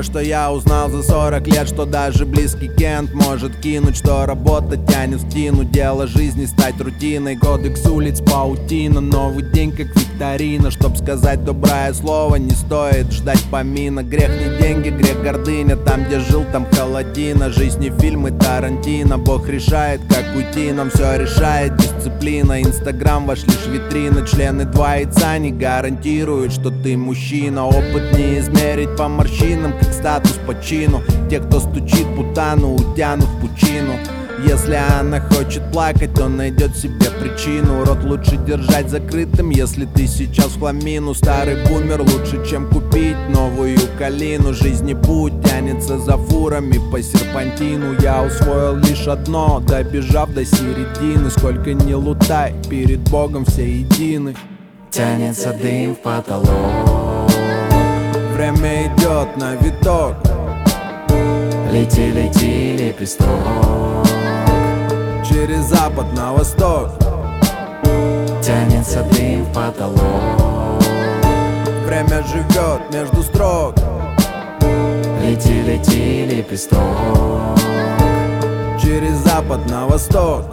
что я узнал за 40 лет, что даже близкий Кент может кинуть, что работа тянет в тину, дело жизни стать рутиной, кодекс улиц паутина, новый день как викторина. Чтоб сказать доброе слово, не стоит ждать помина. Грех не деньги, грех гордыня, там где жил, там холодина. Жизнь не фильмы Тарантино, Бог решает, как уйти, нам все решает дисциплина. Инстаграм ваш лишь витрина, члены 2 яйца не гарантируют, что ты мужчина. Опыт не измерить по морщинам, как статус по чину. Те, кто стучит путану, утянут в пучину. Если она хочет плакать, то найдет себе причину. Рот лучше держать закрытым, если ты сейчас в хламину. Старый бумер лучше, чем купить новую калину. Жизнь не путь, тянется за фурами по серпантину. Я усвоил лишь одно, добежав до середины. Сколько ни лутай, перед Богом все едины. Тянется дым в потолок, время идет на виток. Лети, лети, лепесток, через запад на восток. Тянется дым в потолок, время живет между строк. Лети, лети, лепесток, через запад на восток.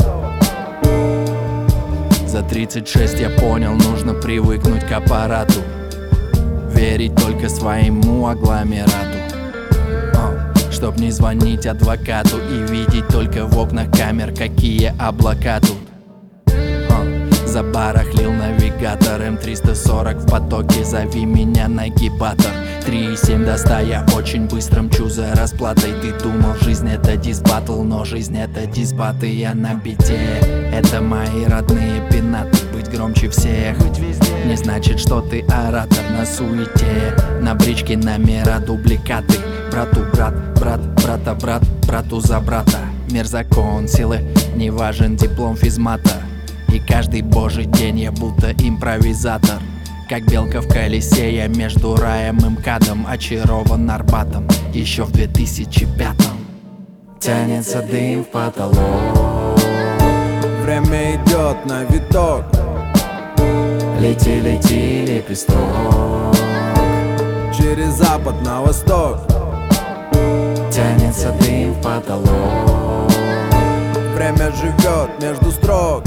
За 36 я понял, нужно привыкнуть к аппарату, верить только своему агломерату, чтоб не звонить адвокату и видеть только в окнах камер, какие облака тут. Забарахлил навигатор, М340 в потоке, зови меня нагибатор. 3,7 до 100, я очень быстро мчу за расплатой. Ты думал, жизнь это дисбаттл, но жизнь это дисбаты. Я на бите, это мои родные пенаты. Быть громче всех не значит, что ты оратор на суете. На бричке номера дубликаты. Брату брат, брат, брата брат, брату за брата. Мир закон силы, не важен диплом физмата. И каждый божий день я будто импровизатор. Как белка в колесе, я между раем и МКАДом, очарован Арбатом еще в 2005-м. Тянется дым в потолок, время идет на виток. Лети, лети, лепесток, через запад на восток. Тянется дым в потолок, время живет между строк.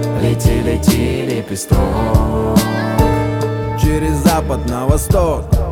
Лети, лети, лепесток, через запад на восток.